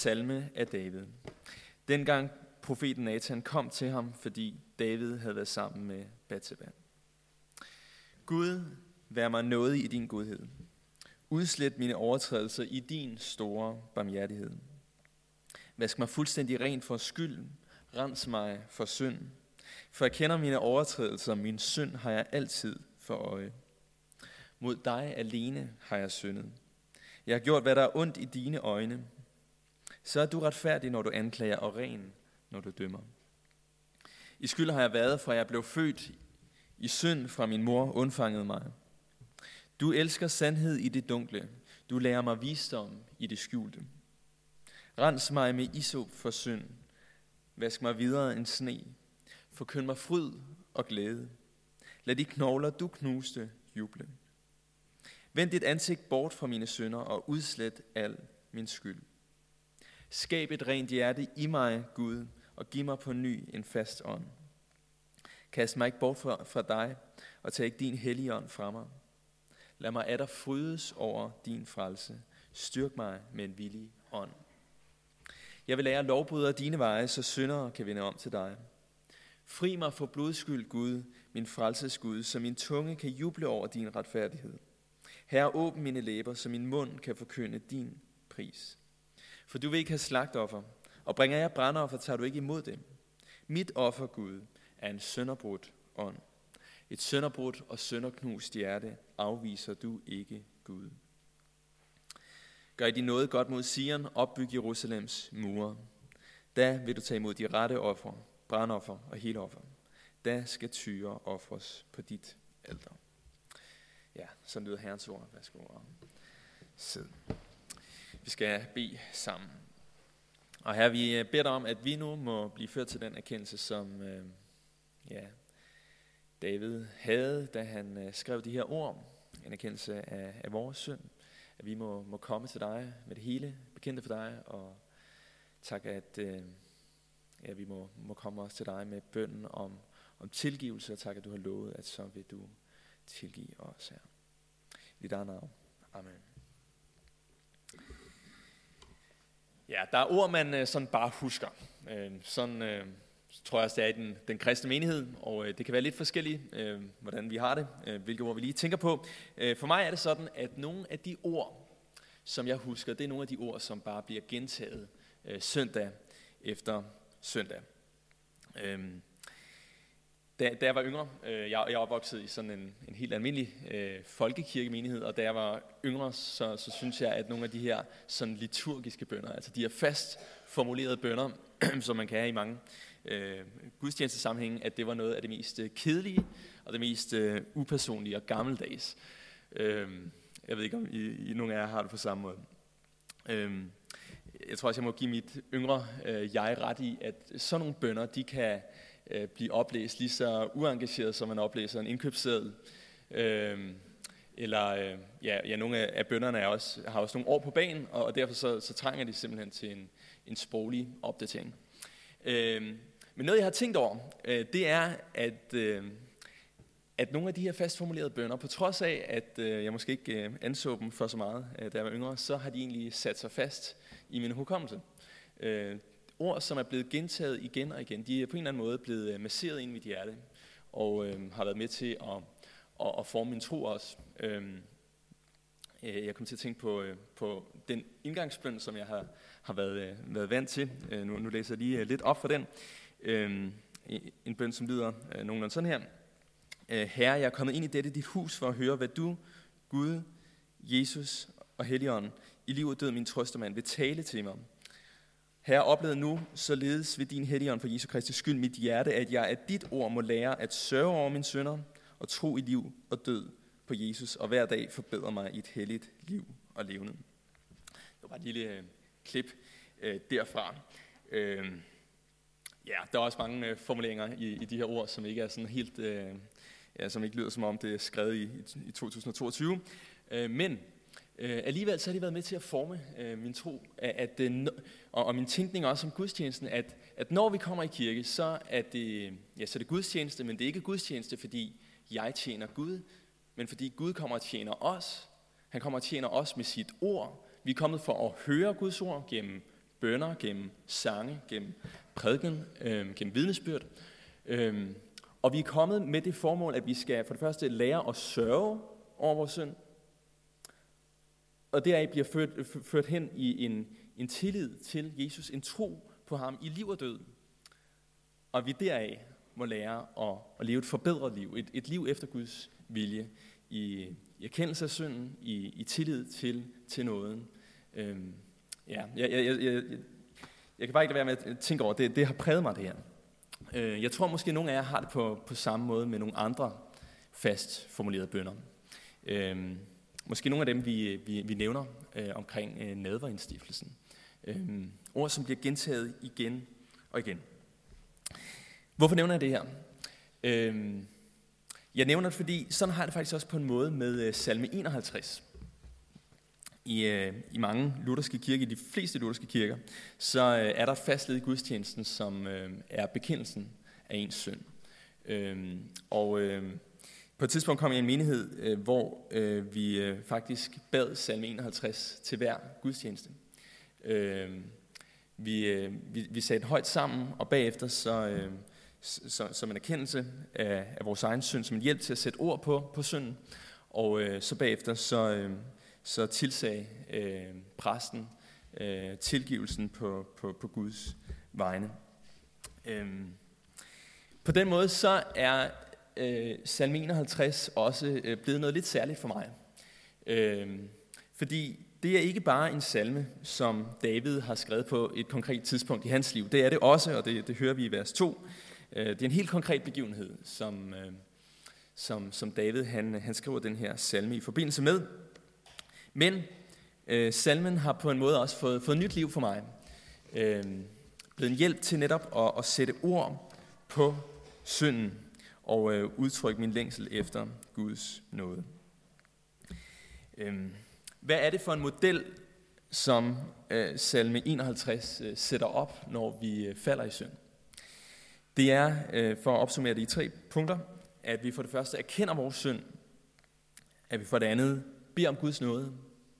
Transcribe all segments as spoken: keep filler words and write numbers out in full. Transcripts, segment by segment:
Salme af David. Dengang profeten Nathan kom til ham, fordi David havde været sammen med Batseba. Gud, vær mig nådig i din godhed. Udslet mine overtrædelser i din store barmhjertighed. Vask mig fuldstændig ren for skyld. Rens mig for synd. For jeg kender mine overtrædelser, min synd har jeg altid for øje. Mod dig alene har jeg syndet. Jeg har gjort, hvad der er ondt i dine øjne. Så er du retfærdig, når du anklager, og ren, når du dømmer. I skyld har jeg været, fra jeg blev født. I synd fra min mor undfangede mig. Du elsker sandhed i det dunkle. Du lærer mig visdom i det skjulte. Rens mig med isop for synd. Vask mig videre end sne. Forkynd mig fryd og glæde. Lad de knogler, du knuste, juble. Vend dit ansigt bort fra mine synder og udslet al min skyld. Skab et rent hjerte i mig, Gud, og giv mig på ny en fast ånd. Kast mig ikke bort fra, fra dig, og tag ikke din hellige ånd fra mig. Lad mig atter frydes over din frelse. Styrk mig med en villig ånd. Jeg vil lære lovbrydere dine veje, så syndere kan vende om til dig. Fri mig for blodskyld, Gud, min frelses Gud, så min tunge kan juble over din retfærdighed. Herre, åbn mine læber, så min mund kan forkynde din pris. For du vil ikke have slagtoffer, og bringer jeg brandoffer, tager du ikke imod dem. Mit offer, Gud, er en sønderbrudt ånd. Et sønderbrudt og sønderknust hjerte afviser du ikke, Gud. Gør I din nåde godt mod Sion, opbyg Jerusalems mure. Da vil du tage imod de rette offer, brandoffer og heloffer. Da skal Tyre ofres på dit alter. Ja, sådan lyder Herrens ord. Værsgo og sid. Vi skal bede sammen. Og her vi beder dig om, at vi nu må blive ført til den erkendelse, som øh, ja, David havde, da han øh, skrev de her ord. En erkendelse af, af vores synd. At vi må, må komme til dig med det hele, bekendte for dig. Og tak, at øh, ja, vi må, må komme også til dig med bønnen om, om tilgivelse. Og tak, at du har lovet, at så vil du tilgive os her. I dit navn. Amen. Ja, der er ord, man sådan bare husker. Sådan øh, tror jeg også, det er i den, den kristne menighed, og øh, det kan være lidt forskelligt, øh, hvordan vi har det, øh, hvilke ord vi lige tænker på. Øh, for mig er det sådan, at nogle af de ord, som jeg husker, det er nogle af de ord, som bare bliver gentaget øh, søndag efter søndag. Øh, Da, da jeg var yngre, øh, jeg, jeg er opvokset i sådan en, en helt almindelig øh, folkekirkemenighed, og da jeg var yngre, så, så synes jeg, at nogle af de her sådan liturgiske bønner, altså de her fast formulerede bønner, som man kan have i mange øh, gudstjenestesammenhænge, at det var noget af det mest øh, kedelige og det mest øh, upersonlige og gammeldags. Øh, jeg ved ikke, om I, I nogle af jer har det på samme måde. Øh, jeg tror også, jeg må give mit yngre øh, jeg ret i, at sådan nogle bønner, de kan blive oplæst lige så uengageret, som man oplæser en indkøbsseddel. Øhm, eller øh, ja, ja, nogle af, af bønnerne er også, har også nogle år på banen, og, og derfor så, så trænger de simpelthen til en, en sproglig opdatering. Øhm, men noget, jeg har tænkt over, øh, det er, at, øh, at nogle af de her fastformulerede bønner, på trods af, at øh, jeg måske ikke øh, anså dem for så meget, øh, da jeg var yngre, så har de egentlig sat sig fast i min hukommelse. Øh, Ord, som er blevet gentaget igen og igen, de er på en eller anden måde blevet masseret ind i mit hjerte, og øh, har været med til at, at, at forme min tro også. Øh, jeg kom til at tænke på, øh, på den indgangsbøn, som jeg har, har været, øh, været vant til. Øh, nu, nu læser jeg lige øh, lidt op for den. Øh, en bøn, som lyder øh, nogenlunde sådan her. Øh, Herre, jeg er kommet ind i dette dit hus for at høre, hvad du, Gud, Jesus og Helligånden, i liv og død min trøstermand, vil tale til mig. Herre, oplevede nu, således ved din Helligånd for Jesu Kristi skyld mit hjerte, at jeg af dit ord må lære at sørge over mine synder og tro i liv og død på Jesus, og hver dag forbedre mig i et helligt liv og levende. Det var et lille øh, klip øh, derfra. Øh, ja, der er også mange øh, formuleringer i, i de her ord, som ikke er sådan helt, øh, ja, som ikke lyder som om det er skrevet i, i to tusind og toogtyve, øh, men Uh, alligevel så har de været med til at forme uh, min tro, at, at, uh, og, og min tænkning også om gudstjenesten, at, at når vi kommer i kirke, så er det, ja, så er det gudstjeneste, men det er ikke gudstjeneste, fordi jeg tjener Gud, men fordi Gud kommer og tjener os. Han kommer og tjener os med sit ord. Vi er kommet for at høre Guds ord gennem bønner, gennem sange, gennem prædiken, øh, gennem vidnesbyrd. Øh, og vi er kommet med det formål, at vi skal for det første lære at sørge over vores synd, og deraf bliver ført, ført hen i en, en tillid til Jesus, en tro på ham i liv og død. Og vi deraf må lære at, at leve et forbedret liv, et, et liv efter Guds vilje, i, i erkendelse af synden, i, i tillid til, til nåden. Øhm, ja, jeg, jeg, jeg, jeg, jeg kan bare ikke lade være med at tænke over, det, det har præget mig det her. Øh, jeg tror måske, at nogle af jer har det på, på samme måde med nogle andre fast formulerede bønner. Øh, måske nogle af dem, vi, vi, vi nævner øh, omkring øh, nadverindstiftelsen. Øh, ord, som bliver gentaget igen og igen. Hvorfor nævner jeg det her? Øh, jeg nævner det, fordi sådan har jeg det faktisk også på en måde med øh, salme enoghalvtreds. I, øh, I mange lutherske kirker, i de fleste lutherske kirker, så øh, er der et fast led i gudstjenesten, som øh, er bekendelsen af ens synd. Øh, og øh, på et tidspunkt kom jeg i en menighed, øh, hvor øh, vi øh, faktisk bad salme enoghalvtreds til hver gudstjeneste. Øh, vi, øh, vi, vi sagde den højt sammen, og bagefter så, øh, så, som en erkendelse af, af vores egen synd, som en hjælp til at sætte ord på, på synden, og øh, så bagefter så... Øh, så tilsag øh, præsten øh, tilgivelsen på, på, på Guds vegne. Øhm, på den måde så er øh, salme enoghalvtreds også øh, blevet noget lidt særligt for mig. Øhm, fordi det er ikke bare en salme, som David har skrevet på et konkret tidspunkt i hans liv. Det er det også, og det, det hører vi i vers to. Øh, det er en helt konkret begivenhed, som, øh, som, som David han, han skriver den her salme i forbindelse med. Men øh, salmen har på en måde også fået, fået nyt liv for mig. Øh, blevet en hjælp til netop at, at sætte ord på synden og øh, udtrykke min længsel efter Guds nåde. Øh, hvad er det for en model, som øh, salme enoghalvtreds øh, sætter op, når vi øh, falder i synd? Det er, øh, for at opsummere det i tre punkter, at vi for det første erkender vores synd, at vi for det andet beder om Guds nåde,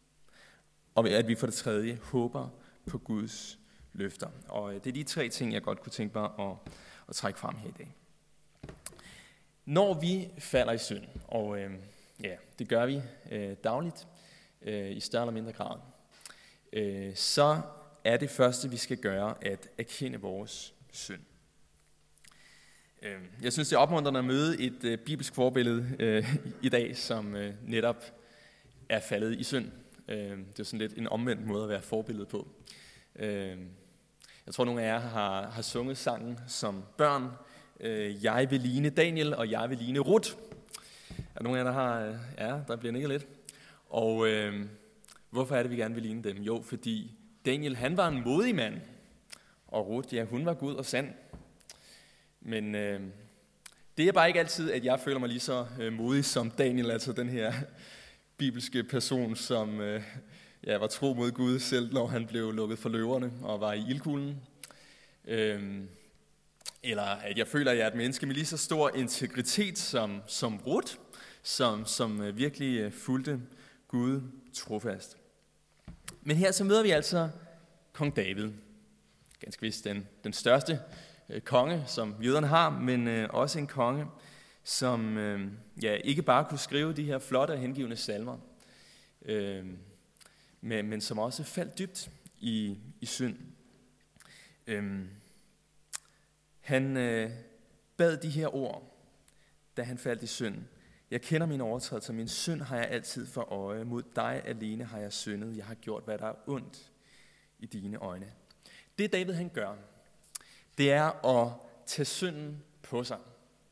og at vi for det tredje håber på Guds løfter. Og det er de tre ting, jeg godt kunne tænke mig at, at trække frem her i dag. Når vi falder i synd, og øh, ja, det gør vi øh, dagligt, øh, i større eller mindre grad, øh, så er det første, vi skal gøre, at erkende vores synd. Øh, jeg synes, det er opmuntrende at møde et øh, bibelsk forbillede øh, i dag, som øh, netop er faldet i synd. Det er sådan lidt en omvendt måde at være forbillede på. Jeg tror, nogle af jer har, har sunget sangen som børn. Jeg vil ligne Daniel, og jeg vil ligne Ruth. Er nogle af jer, der har... Ja, der bliver nikket lidt. Og øh, hvorfor er det, vi gerne vil ligne dem? Jo, fordi Daniel, han var en modig mand. Og Ruth, ja, hun var god og sand. Men øh, det er bare ikke altid, at jeg føler mig lige så øh, modig som Daniel, altså den her... bibelske person, som øh, ja, var tro mod Gud selv, når han blev lukket for løverne og var i ildkuglen. Øhm, eller at jeg føler, at jeg er et menneske med lige så stor integritet som, som Ruth, som, som øh, virkelig øh, fulgte Gud trofast. Men her så møder vi altså kong David. Ganske vist den, den største øh, konge, som jøderne har, men øh, også en konge, som øh, ja, ikke bare kunne skrive de her flotte og hengivende salmer, øh, men, men som også faldt dybt i, i synd. Øh, han øh, bad de her ord, da han faldt i synd. Jeg kender mine overtrædelser, min synd har jeg altid for øje. Mod dig alene har jeg syndet. Jeg har gjort, hvad der er ondt i dine øjne. Det David han gør, det er at tage synden på sig.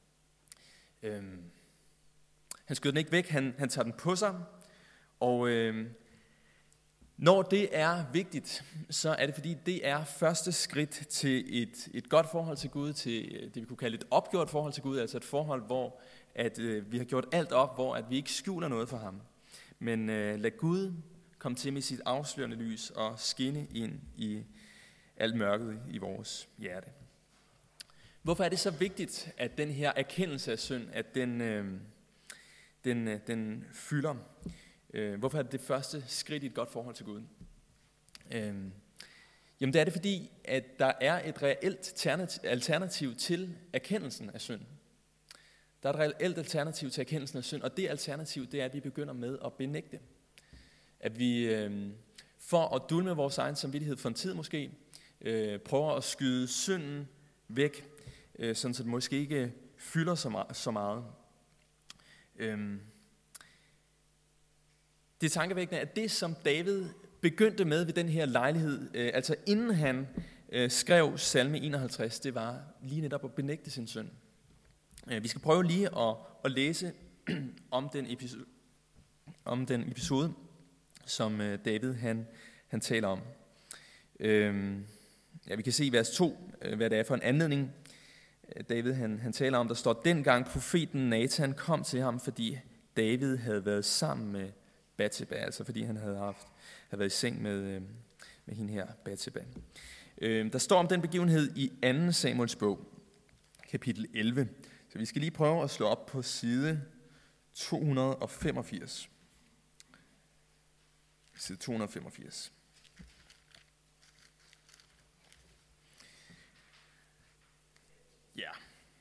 Øhm, han skyder den ikke væk, han, han tager den på sig, og øhm, når det er vigtigt, så er det fordi, det er første skridt til et, et godt forhold til Gud, til det vi kunne kalde et opgjort forhold til Gud, altså et forhold, hvor at, øh, vi har gjort alt op, hvor at vi ikke skjuler noget for ham, men øh, lad Gud komme til med sit afslørende lys og skinne ind i alt mørket i vores hjerte. Hvorfor er det så vigtigt, at den her erkendelse af synd, at den, øh, den, øh, den fylder? Øh, hvorfor er det det første skridt i et godt forhold til Gud? Øh, Jamen det er det, fordi at der er et reelt alternativ til erkendelsen af synd. Der er et reelt alternativ til erkendelsen af synd, og det alternativ, det er, at vi begynder med at benægte. At vi øh, for at dulme vores egen samvittighed for en tid måske, øh, prøver at skyde synden væk, øh, sådan så det måske ikke fylder så meget. Så meget. Øh, det er tankevækkende, at det som David begyndte med ved den her lejlighed, øh, altså inden han øh, skrev salme enoghalvtreds, det var lige netop at benægte sin synd. Øh, vi skal prøve lige at, at læse om den episode, om den episode som øh, David han, han taler om. Øh, ja, vi kan se i vers to, øh, hvad det er for en anledning. David han, han taler om, der står, dengang profeten Nathan kom til ham, fordi David havde været sammen med Batseba, altså fordi han havde haft havde været i seng med, øh, med hende her, Batseba. Øh, der står om den begivenhed i anden Samuels bog, kapitel elleve. Så vi skal lige prøve at slå op på side to hundrede og femogfirs. Side to hundrede og femogfirs. Ja.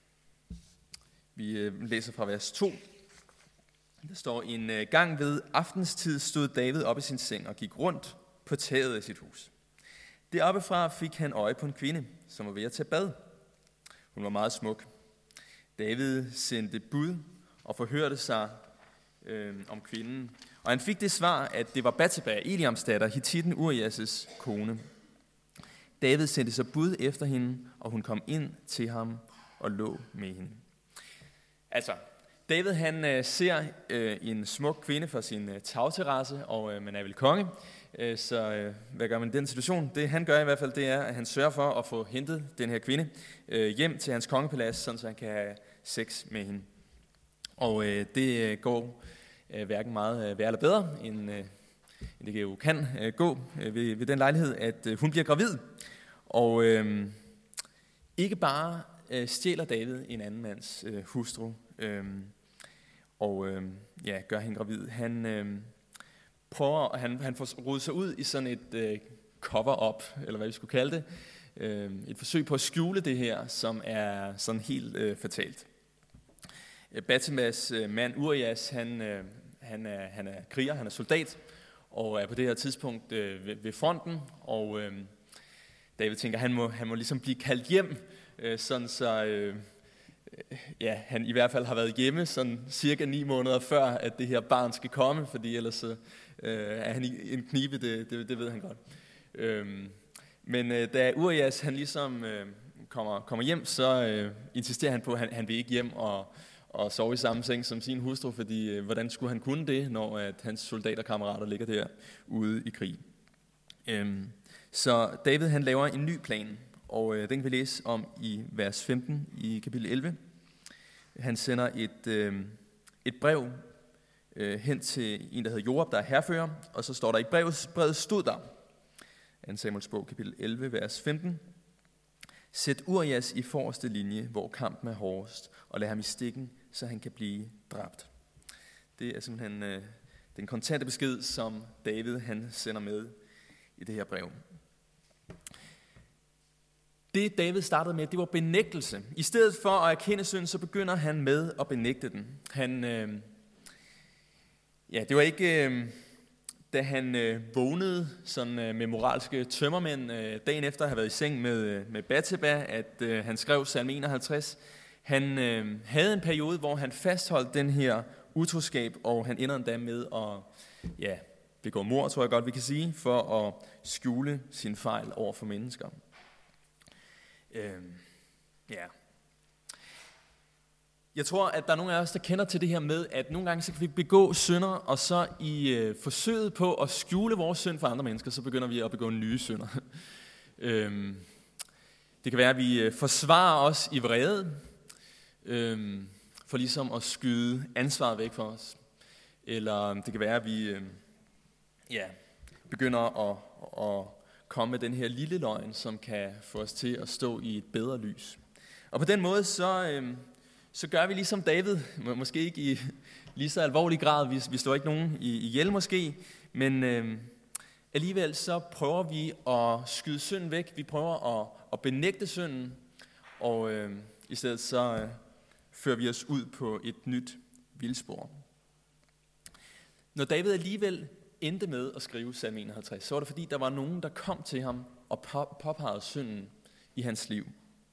Vi øh, læser fra vers to. Der står, en øh, gang ved aftenstid stod David op i sin seng og gik rundt på taget af sit hus. Deroppefra fik han øje på en kvinde, som var ved at tage bad. Hun var meget smuk. David sendte bud og forhørte sig øh, om kvinden. Og han fik det svar, at det var Batseba, Eliams datter, Hittitten Urias' kone. David sendte så bud efter hende, og hun kom ind til ham og lå med hende. Altså, David han øh, ser øh, en smuk kvinde fra sin øh, tagterrasse, og øh, man er vel konge. Øh, så øh, hvad gør man i den situation? Det han gør i hvert fald, det er, at han sørger for at få hentet den her kvinde øh, hjem til hans kongepalads, sådan så han kan have sex med hende. Og øh, det øh, går øh, hverken meget øh, værre eller bedre, end, øh, end det jo kan øh, gå øh, ved, ved den lejlighed, at øh, hun bliver gravid. Og øh, ikke bare øh, stjæler David en anden mands øh, hustru, øh, og øh, ja, gør hende gravid. Han øh, prøver, han, han får rodet sig ud i sådan et øh, cover-up, eller hvad vi skulle kalde det. Øh, et forsøg på at skjule det her, som er sådan helt øh, fatalt. Batsebas øh, mand Urias, han, øh, han, er, han er kriger, han er soldat, og er på det her tidspunkt øh, ved, ved fronten, og øh, David tænker, han må, han må ligesom blive kaldt hjem, øh, sådan så øh, ja, han i hvert fald har været hjemme sådan cirka ni måneder før, at det her barn skal komme, fordi ellers så, øh, er han i en knibe, det, det, det ved han godt. Øh, men øh, da Urias han ligesom øh, kommer, kommer hjem, så øh, insisterer han på, at han, han vil ikke hjem og, og sove i samme seng som sin hustru, fordi øh, hvordan skulle han kunne det, når at hans soldaterkammerater ligger der ude i krig. Øh, så David han laver en ny plan, og øh, den kan vi læse om i vers femten i kapitel elleve. Han sender et, øh, et brev øh, hen til en, der hedder Joab, der er hærfører, og så står der i brevet, brevet stod der, anden Samuels bog, kapitel elleve, vers femten. Sæt Urias i forreste linje, hvor kampen er hårdest, og lad ham i stikken, så han kan blive dræbt. Det er simpelthen øh, den kontante besked, som David han sender med i det her brev. Det David startede med, det var benægtelse. I stedet for at erkende synd, så begynder han med at benægte den. Han, øh, ja, det var ikke, øh, da han øh, vågnede sådan, øh, med moralske tømmermænd øh, dagen efter at have været i seng med, med Batseba, at øh, han skrev salme enoghalvtreds. Han øh, havde en periode, hvor han fastholdt den her utroskab, og han ender endda med at ja, begå mord, tror jeg godt, vi kan sige, for at skjule sin fejl over for mennesker. Øhm, ja. Jeg tror, at der er nogle af os, der kender til det her med, at nogle gange så kan vi begå synder, og så i øh, forsøget på at skjule vores synd for andre mennesker, så begynder vi at begå nye synder. øhm, det kan være, at vi øh, forsvarer os i vrede, øh, for ligesom at skyde ansvaret væk for os. Eller det kan være, at vi øh, ja, begynder at, at komme med den her lille løgn, som kan få os til at stå i et bedre lys. Og på den måde, så, øh, så gør vi ligesom David, måske ikke i lige så alvorlig grad, vi, vi slår ikke nogen ihjel måske, men øh, Alligevel så prøver vi at skyde synden væk. Vi prøver at, at benægte synden, og øh, i stedet så øh, fører vi os ud på et nyt vildspor. Når David alligevel endte med at skrive salme enoghalvtreds, så var det fordi, der var nogen, der kom til ham og påpegede synden i hans liv.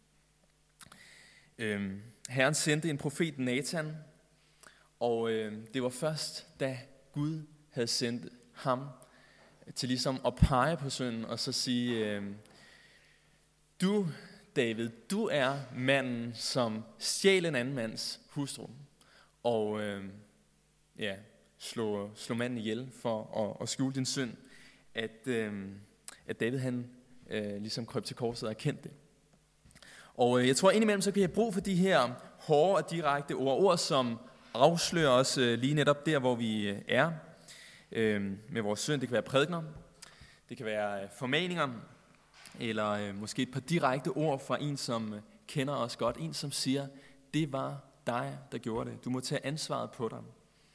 Øhm, Herren sendte en profet, Nathan, og øh, det var først, da Gud havde sendt ham til ligesom at pege på synden og så sige, øh, du, David, du er manden, som stjal en anden mands hustru, og øh, ja, slå, slå manden ihjel for at, at skjule din synd, at, øh, at David han øh, ligesom krøb til korset og erkendte det. Og øh, jeg tror indimellem, så kan jeg brug for de her hårde og direkte ord, ord som afslører os øh, lige netop der, hvor vi øh, er øh, med vores synd. Det kan være prædikener, det kan være øh, formaninger, eller øh, måske et par direkte ord fra en, som øh, kender os godt. En, som siger, det var dig, der gjorde det. Du må tage ansvaret på dig.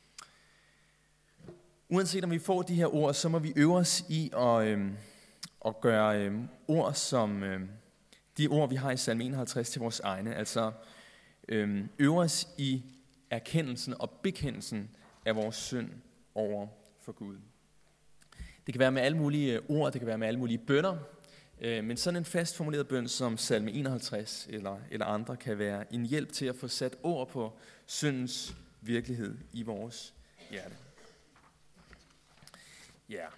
Uanset om vi får de her ord, så må vi øve os i at, øh, at gøre øh, ord som øh, de ord, vi har i salme enoghalvtreds til vores egne. Altså øh, øve os i erkendelsen og bekendelsen af vores synd over for Gud. Det kan være med alle mulige ord, det kan være med alle mulige bønner, øh, men sådan en fast formuleret bøn som salme enoghalvtreds eller, eller andre kan være en hjælp til at få sat ord på syndens virkelighed i vores hjerte. Ja. Yeah.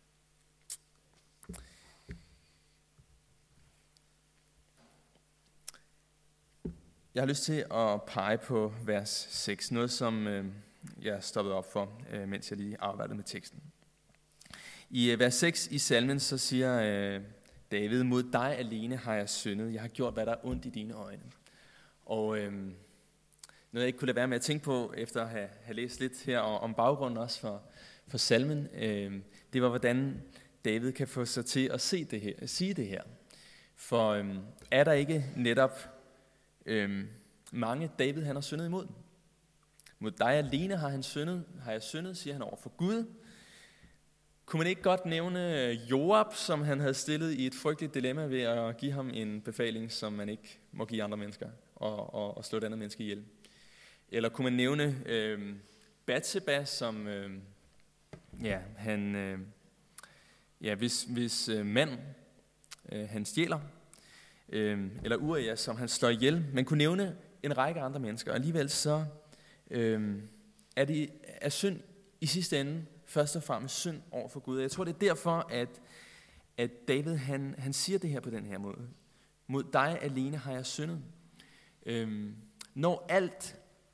Jeg har lyst til at pege på vers seks, noget som øh, jeg stoppede op for, øh, mens jeg lige arbejdede med teksten. I øh, vers seks i salmen, så siger øh, David, mod dig alene har jeg syndet, jeg har gjort, hvad der er ondt i dine øjne. Og øh, noget jeg ikke kunne lade være med at tænke på, efter at have, have læst lidt her om baggrunden også for, for salmen, øh, det var, hvordan David kan få sig til at se det her, sige det her. For øh, er der ikke netop Øhm, mange David han har syndet imod. Mod dig alene har han syndet, har jeg syndet, siger han over for Gud. Kunne man ikke godt nævne Joab, som han havde stillet i et frygteligt dilemma ved at give ham en befaling, som man ikke må give andre mennesker, og, og, og slå et andet menneske ihjel? Eller kunne man nævne øh, Batseba, som øh, ja, han, øh, ja, hvis, hvis øh, mand øh, han stjæler, øh, eller Uriah, som han slår ihjel. Man kunne nævne en række andre mennesker, og alligevel så øh, er det er synd i sidste ende først og fremmest synd over for Gud. Og jeg tror, det er derfor, at, at David han, han siger det her på den her måde. Mod dig alene har jeg syndet. Øh, når alt,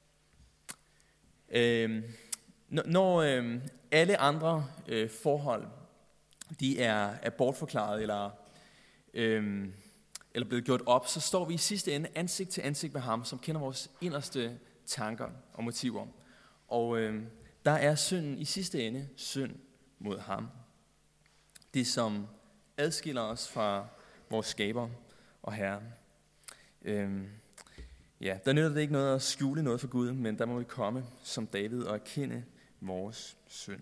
øh, når, når øh, alle andre øh, forhold, de er, er bortforklaret eller, øh, eller blevet gjort op, så står vi i sidste ende ansigt til ansigt med ham, som kender vores inderste tanker og motiver. Og øh, der er synden i sidste ende synd mod ham. Det, som adskiller os fra vores skaber og Herre. Øh, ja, der nytter det ikke noget at skjule noget for Gud, men der må vi komme som David og erkende vores synd.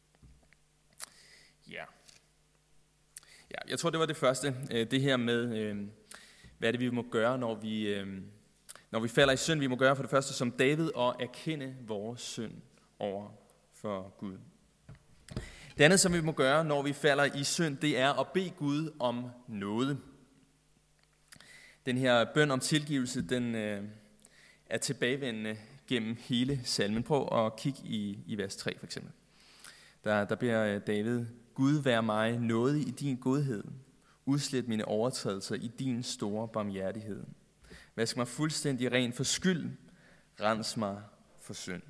Ja. Ja, jeg tror, det var det første. Det her med, hvad er det, vi må gøre, når vi, når vi falder i synd. Vi må gøre for det første som David og erkende vores synd over for Gud. Det andet, som vi må gøre, når vi falder i synd, det er at bede Gud om nåde. Den her bøn om tilgivelse, den er tilbagevendende gennem hele salmen. Prøv at kigge i, i vers tre for eksempel. Der, der beder David, Gud vær mig nådig i din godhed. Udslet mine overtrædelser i din store barmhjertighed. Vask mig fuldstændig ren for skyld. Rens mig for synd.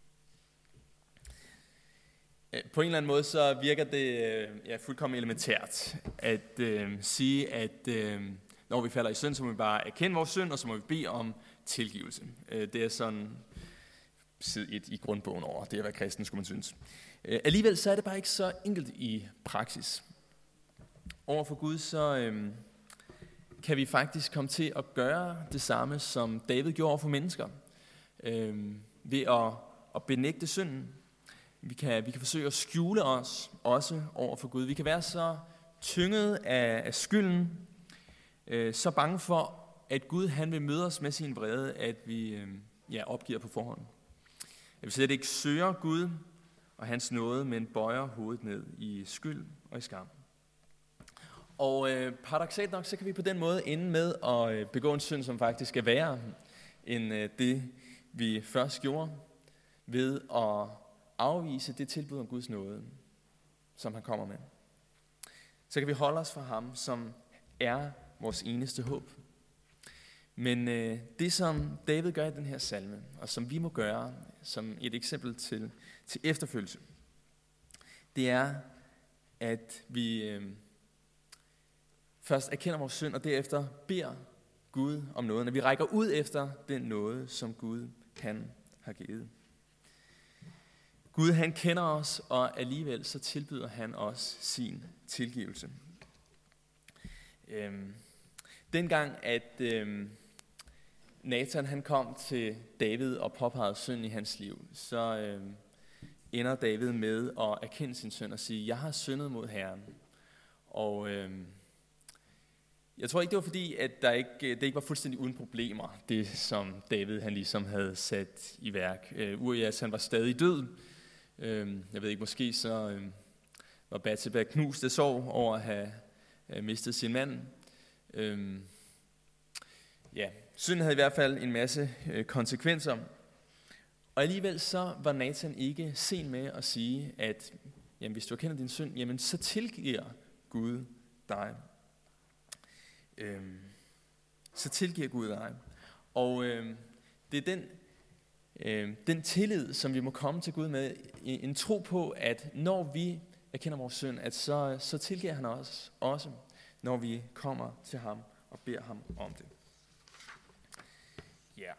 På en eller anden måde så virker det ja, fuldkommen elementært at øh, sige, at øh, når vi falder i synd, så må vi bare erkende vores synd, og så må vi bede om tilgivelse. Det er sådan side et i grundbogen over det at være kristen, skulle man synes. Alligevel så er det bare ikke så enkelt i praksis. Over for Gud, så øh, kan vi faktisk komme til at gøre det samme, som David gjorde over for mennesker. Øh, ved at, at benægte synden. Vi kan, vi kan forsøge at skjule os også over for Gud. Vi kan være så tynget af, af skylden, øh, så bange for, at Gud han vil møde os med sin vrede, at vi øh, ja, opgiver på forhånd. At vi slet ikke søger Gud og hans nåde, men bøjer hovedet ned i skyld og i skam. Og øh, paradoksalt nok, så kan vi på den måde ende med at øh, begå en synd, som faktisk er værre end øh, det, vi først gjorde, ved at afvise det tilbud om Guds nåde, som han kommer med. Så kan vi holde os fra ham, som er vores eneste håb. Men øh, det, som David gør i den her salme, og som vi må gøre som et eksempel til, til efterfølgelse, det er, at vi øh, først erkender vores synd, og derefter beder Gud om noget, når vi rækker ud efter den nåde, som Gud han har givet. Gud han kender os, og alligevel så tilbyder han os sin tilgivelse. Øhm, dengang at øhm, Nathan han kom til David og påpegede synd i hans liv, så øhm, ender David med at erkende sin synd og sige, jeg har syndet mod Herren. Og øhm, jeg tror ikke, det var fordi, at der ikke, det ikke var fuldstændig uden problemer, det som David han ligesom havde sat i værk. Øh, Urias han var stadig død. Øh, jeg ved ikke, måske så øh, var Batseba knust af sorg over at have øh, mistet sin mand. Øh, ja, synden havde i hvert fald en masse øh, konsekvenser. Og alligevel så var Nathan ikke sen med at sige, at jamen, hvis du erkender din synd, jamen, så tilgiver Gud dig. Øhm, så tilgiver Gud dig. Og øhm, det er den, øhm, den tillid, som vi må komme til Gud med, en, en tro på, at når vi erkender vores synd, at så, så tilgiver han os også, når vi kommer til ham og beder ham om det. Ja. Yeah.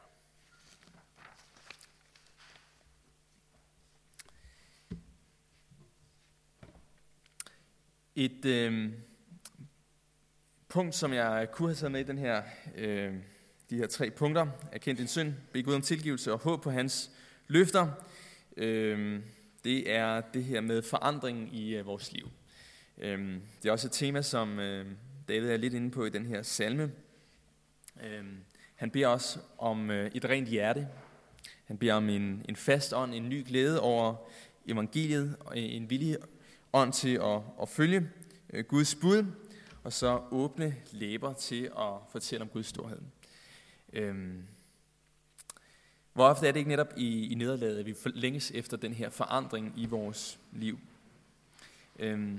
Et øhm, punkt, som jeg kunne have taget med i den her, øh, de her tre punkter, erkend din synd, bed Gud om tilgivelse og håb på hans løfter, øh, det er det her med forandringen i øh, vores liv. Øh, det er også et tema, som øh, David er lidt inde på i den her salme. Øh, han beder også om øh, et rent hjerte. Han beder om en, en fast ånd, en ny glæde over evangeliet, og en villig ånd til at, at følge øh, Guds bud, og så åbne læber til at fortælle om Guds storhed. Øhm. Hvor ofte er det ikke netop i, i nederlaget, at vi længes efter den her forandring i vores liv? Øhm.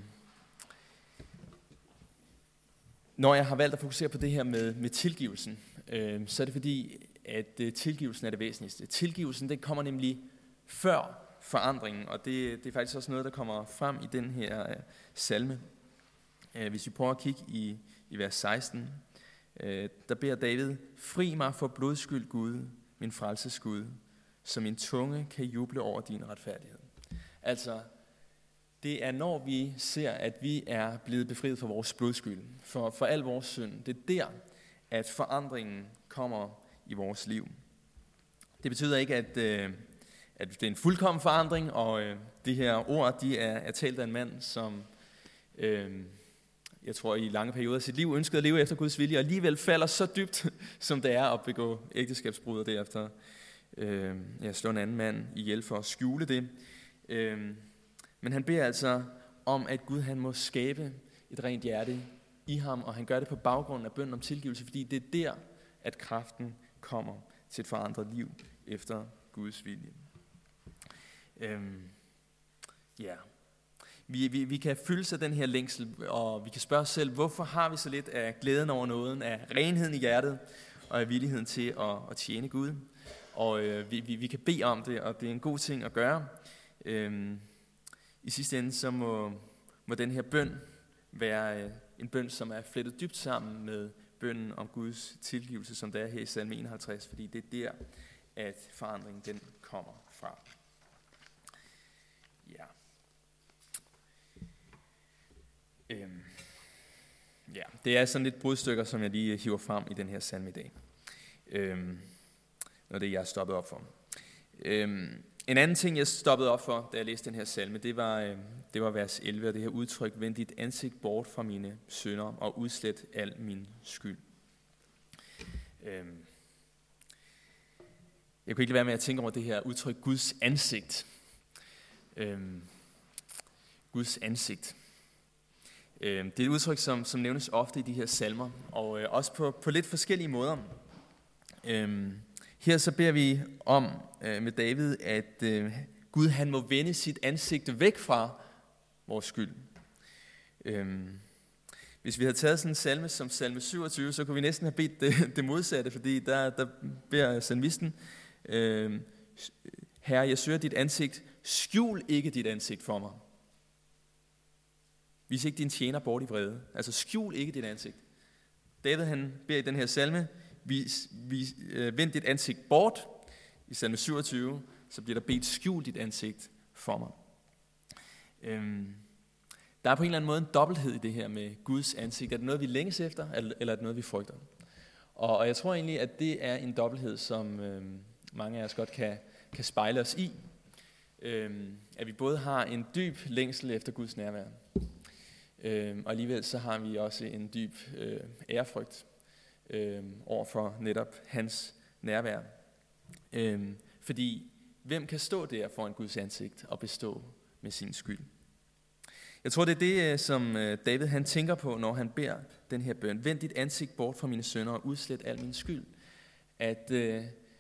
Når jeg har valgt at fokusere på det her med, med tilgivelsen, øhm, så er det fordi, at øh, tilgivelsen er det væsentligste. Tilgivelsen, den kommer nemlig før forandringen, og det, det er faktisk også noget, der kommer frem i den her øh, salme. Hvis vi prøver at kigge i, i vers seksten, øh, der beder David, fri mig for blodskyld Gud, min frelses Gud, så min tunge kan juble over din retfærdighed. Altså, det er når vi ser, at vi er blevet befriet for vores blodskyld, for, for al vores synd. Det er der, at forandringen kommer i vores liv. Det betyder ikke, at, øh, at det er en fuldkommen forandring, og øh, det her ord, de er, er talt af en mand, som øh, jeg tror i lange perioder af sit liv ønskede at leve efter Guds vilje, og alligevel falder så dybt, som det er at begå ægteskabsbrud, og derefter øh, ja, slå en anden mand ihjel for at skjule det. Øh, men han beder altså om, at Gud han må skabe et rent hjerte i ham, og han gør det på baggrund af bønnen om tilgivelse, fordi det er der, at kraften kommer til et forandret liv efter Guds vilje. Øh, ja. Vi, vi, vi kan fylde sig den her længsel, og vi kan spørge os selv, hvorfor har vi så lidt af glæden over nåden, af renheden i hjertet, og af villigheden til at, at tjene Gud. Og øh, vi, vi, vi kan bede om det, og det er en god ting at gøre. Øhm, I sidste ende så må, må den her bøn være øh, en bøn, som er flettet dybt sammen med bønnen om Guds tilgivelse, som der er her i salme enoghalvtreds, fordi det er der, at forandringen den kommer fra. Ja. Øhm, ja, det er sådan lidt brudstykker, som jeg lige hiver frem i den her salme i dag, øhm, når det er, jeg er stoppet op for. Øhm, En anden ting, jeg stoppede op for, da jeg læste den her salme, det var, øh, det var vers elleve, og det her udtryk, vend dit ansigt bort fra mine synder og udslet al min skyld. Øh, jeg kunne ikke lade være med at tænke over det her udtryk, Guds ansigt. Øh, Guds ansigt. Øh, det er et udtryk, som, som nævnes ofte i de her salmer, og øh, også på, på lidt forskellige måder. Øh, Her så beder vi om øh, med David, at øh, Gud han må vende sit ansigt væk fra vores skyld. Øhm, hvis vi havde taget sådan en salme som salme syvogtyve, så kunne vi næsten have bedt det, det modsatte, fordi der, der beder salmisten, øh, Herre, jeg søger dit ansigt, skjul ikke dit ansigt for mig. Vis ikke din tjener bort i vrede. Altså skjul ikke dit ansigt. David han beder i den her salme, Vi, vi øh, vend dit ansigt bort. I salme syvogtyve, så bliver der bedt, skjul dit ansigt for mig. Øhm, der er på en eller anden måde en dobbelthed i det her med Guds ansigt. Er det noget, vi længes efter, eller er det noget, vi frygter? Og, og jeg tror egentlig, at det er en dobbelthed, som øhm, mange af os godt kan, kan spejle os i. Øhm, at vi både har en dyb længsel efter Guds nærvær, øhm, og alligevel så har vi også en dyb øh, ærefrygt Øhm, over for netop hans nærvær. Øhm, fordi hvem kan stå der foran Guds ansigt og bestå med sin skyld? Jeg tror, det er det, som David han tænker på, når han beder den her bøn. Vend dit ansigt bort fra mine synder og udslet al min skyld. At øh,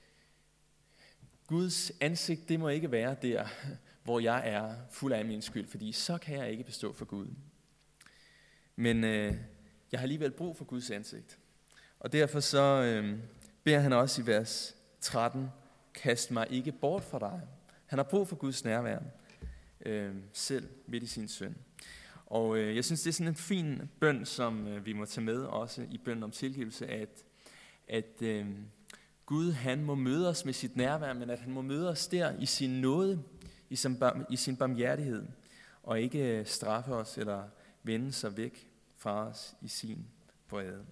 Guds ansigt, det må ikke være der, hvor jeg er fuld af min skyld, fordi så kan jeg ikke bestå for Gud. Men øh, jeg har alligevel brug for Guds ansigt. Og derfor så øh, beder han også i vers tretten, kast mig ikke bort fra dig. Han har brug for Guds nærvær, øh, selv midt i sin synd. Og øh, jeg synes, det er sådan en fin bøn, som øh, vi må tage med også i bønnen om tilgivelse, at, at øh, Gud han må møde os med sit nærvær, men at han må møde os der i sin nåde, i sin, bar, i sin barmhjertighed, og ikke øh, straffe os eller vende sig væk fra os i sin vrede.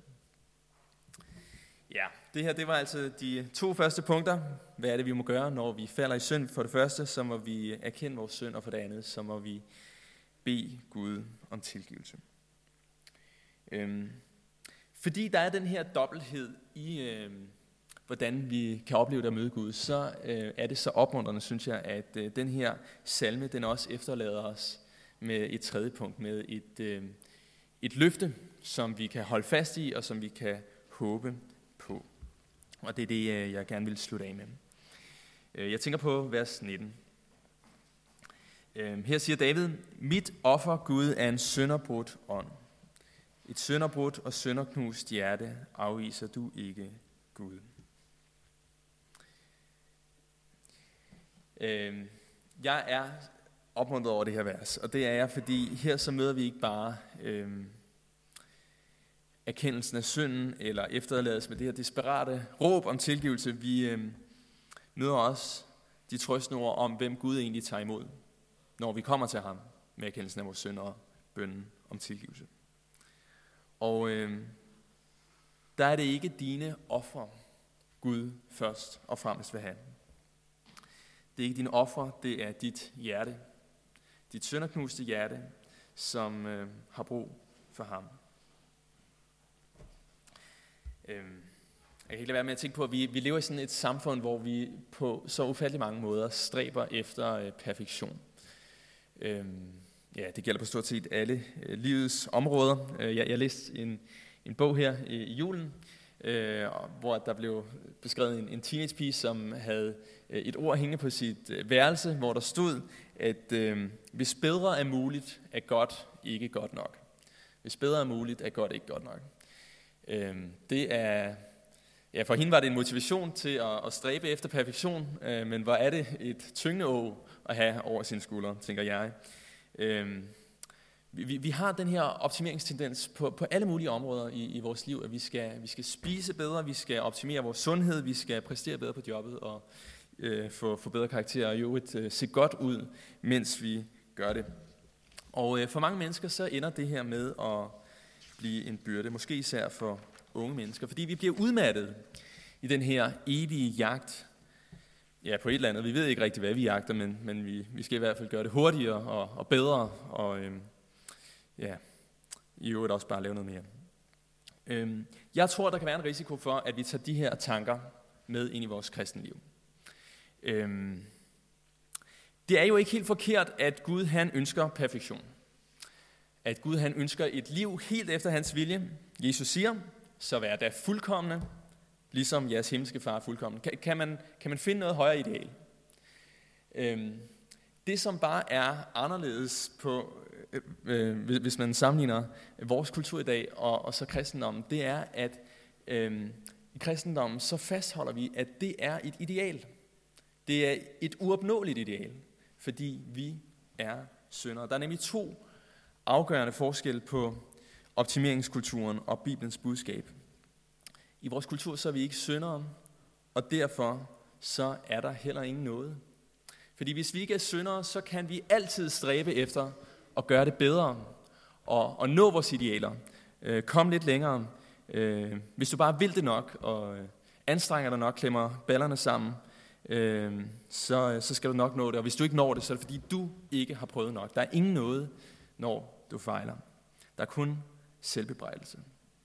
Ja, det her det var altså de to første punkter. Hvad er det, vi må gøre, når vi falder i synd? For det første, så må vi erkende vores synd, og for det andet, så må vi bede Gud om tilgivelse. Øhm, fordi der er den her dobbelthed i, øh, hvordan vi kan opleve det at møde Gud, så øh, er det så opmuntrende, synes jeg, at øh, den her salme, den også efterlader os med et tredje punkt, med et, øh, et løfte, som vi kan holde fast i, og som vi kan håbe på. Og det er det, jeg gerne vil slutte af med. Jeg tænker på vers nitten. Her siger David, mit offer, Gud, er en sønderbrudt ånd. Et sønderbrudt og sønderknust hjerte afviser du ikke, Gud. Jeg er opmuntret over det her vers, og det er jeg, fordi her så møder vi ikke bare øh, erkendelsen af synden, eller efterladelsen med det her desperate råb om tilgivelse. Vi øh, møder også de trøstende ord om, hvem Gud egentlig tager imod, når vi kommer til ham med erkendelsen af vores synd og bønnen om tilgivelse. Og øh, der er det ikke dine ofre, Gud først og fremmest vil have. Det er ikke dine ofre, det er dit hjerte. Dit sønderknuste hjerte, som øh, har brug for ham. Øh, jeg kan ikke lade være med at tænke på, at vi, vi lever i sådan et samfund, hvor vi på så ufattelig mange måder stræber efter øh, perfektion. Øh, ja, det gælder på stort set alle øh, livets områder. Øh, jeg, jeg læste en, en bog her i, i julen, øh, hvor der blev beskrevet en, en teenagepige, som havde øh, et ord hængende på sit øh, værelse, hvor der stod, at øh, hvis bedre er muligt, er godt ikke godt nok. Hvis bedre er muligt, er godt ikke godt nok. Øh, det er, ja, for hende var det en motivation til at, at stræbe efter perfektion, øh, men hvor er det et tyngende åg at have over sine skuldre, tænker jeg. Øh, Vi, vi har den her optimeringstendens på, på alle mulige områder i, i vores liv, at vi skal, vi skal spise bedre, vi skal optimere vores sundhed, vi skal præstere bedre på jobbet og øh, få, få bedre karakterer og jo et, øh, se godt ud, mens vi gør det. Og øh, for mange mennesker så ender det her med at blive en byrde, måske især for unge mennesker, fordi vi bliver udmattet i den her evige jagt ja, på et eller andet. Vi ved ikke rigtig, hvad vi jagter, men, men vi, vi skal i hvert fald gøre det hurtigere og, og bedre, og øhm, ja, i øvrigt også bare lave noget mere. Øhm, jeg tror, der kan være en risiko for, at vi tager de her tanker med ind i vores kristenliv. Øhm, det er jo ikke helt forkert, at Gud han ønsker perfektion. At Gud han ønsker et liv helt efter hans vilje. Jesus siger, så vær da fuldkomne, ligesom jeres himmelske far er fuldkommen. Kan, kan, man, kan man finde noget højere ideal? Øhm, det, som bare er anderledes, på, øh, øh, hvis man sammenligner vores kultur i dag og, og så kristendommen, det er, at øh, i kristendommen så fastholder vi, at det er et ideal. Det er et uopnåeligt ideal, fordi vi er syndere. Der er nemlig to afgørende forskelle på optimeringskulturen og Bibelens budskab. I vores kultur så er vi ikke syndere, og derfor så er der heller ingen nåde. Fordi hvis vi ikke er syndere, så kan vi altid stræbe efter at gøre det bedre og, og nå vores idealer. Øh, kom lidt længere. Øh, hvis du bare vil det nok og øh, anstrenger dig nok, klemmer ballerne sammen, øh, så, så skal du nok nå det. Og hvis du ikke når det, så er det fordi du ikke har prøvet nok. Der er ingen nåde, når du fejler. Der er kun selvbebrejdelse.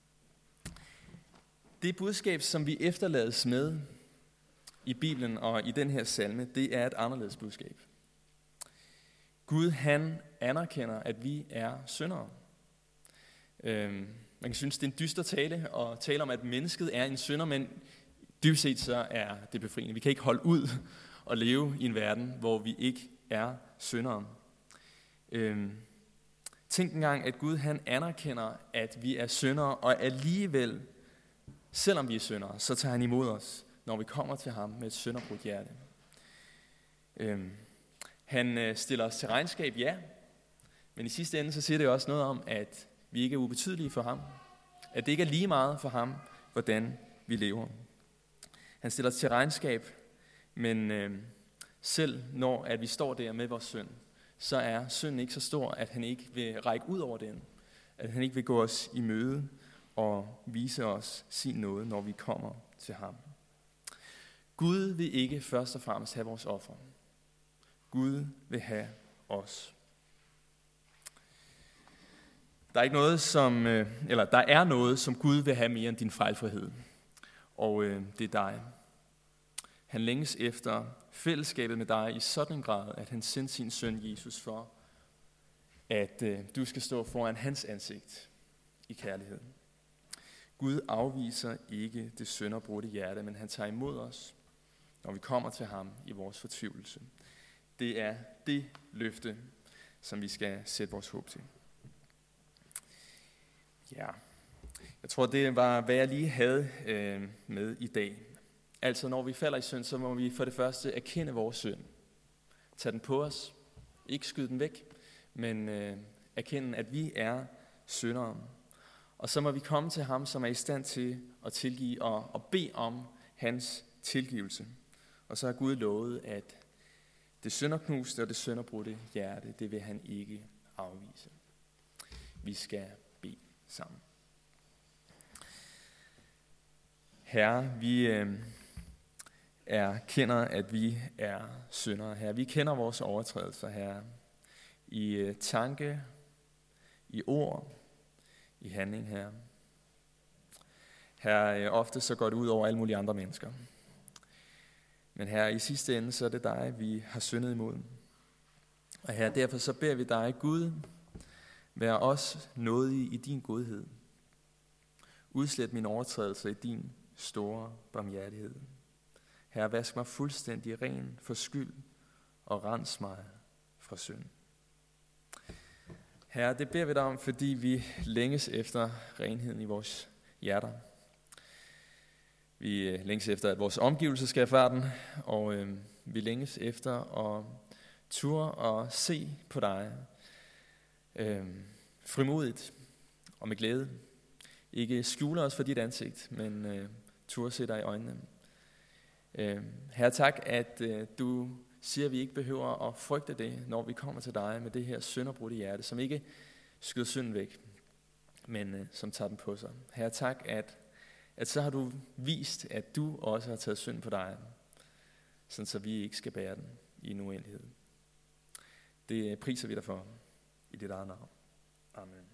Det budskab, som vi efterlades med i Bibelen og i den her salme, det er et anderledes budskab. Gud, han anerkender, at vi er syndere. Øhm, man kan synes, det er en dyster tale at tale om, at mennesket er en synder, men dybt set så er det befriende. Vi kan ikke holde ud og leve i en verden, hvor vi ikke er syndere. Øhm, tænk engang, at Gud, han anerkender, at vi er syndere, og alligevel, selvom vi er syndere, så tager han imod os, når vi kommer til ham med et synderbrudt hjerte. Øhm, han øh, stiller os til regnskab, ja, men i sidste ende så siger det også noget om, at vi ikke er ubetydelige for ham. At det ikke er lige meget for ham, hvordan vi lever. Han stiller os til regnskab, men øh, selv når at vi står der med vores synd, så er synden ikke så stor, at han ikke vil række ud over den. At han ikke vil gå os i møde og vise os sin nåde, når vi kommer til ham. Gud vil ikke først og fremmest have vores offer. Gud vil have os. Der er ikke noget, som, eller der er noget, som Gud vil have mere end din fejlfrihed. Og øh, det er dig. Han længes efter fællesskabet med dig i sådan en grad, at han sendte sin søn Jesus for, at øh, du skal stå foran hans ansigt i kærlighed. Gud afviser ikke det synderbrudte hjerte, men han tager imod os, når vi kommer til ham i vores fortvivlelse. Det er det løfte, som vi skal sætte vores håb til. Ja, jeg tror, det var, hvad jeg lige havde øh, med i dag. Altså, når vi falder i synd, så må vi for det første erkende vores synd. Tag den på os. Ikke skyde den væk, men øh, erkende, at vi er syndere. Og så må vi komme til ham, som er i stand til at tilgive og, og bede om hans tilgivelse. Og så har Gud lovet, at det synderknuste og det synderbrudte hjerte, det vil han ikke afvise. Vi skal bede sammen. Herre, vi øh, erkender, at vi er syndere. Herre, vi kender vores overtrædelser, Herre, i øh, tanke, i ord, i handling, Herre. Herre, øh, ofte så går det ud over alle mulige andre mennesker. Men Herre, i sidste ende, så er det dig, vi har syndet imod. Og Herre, derfor så beder vi dig, Gud, vær os nådig i din godhed. Udslet min overtrædelse i din store barmhjertighed. Herre, vask mig fuldstændig ren for skyld og rens mig fra synd. Herre, det beder vi dig om, fordi vi længes efter renheden i vores hjerter. Vi længes efter, at vores omgivelser skal erfare den, og øh, vi længes efter at ture og se på dig øh, frimodigt og med glæde. Ikke skjule os for dit ansigt, men øh, ture se dig i øjnene. Øh, Herre, tak, at øh, du siger, at vi ikke behøver at frygte det, når vi kommer til dig med det her synderbrudte hjerte, som ikke skyder synden væk, men øh, som tager den på sig. Herre, tak, at, at så har du vist, at du også har taget synd på dig, sådan så vi ikke skal bære den i en uendelighed. Det priser vi dig for i dit eget navn. Amen.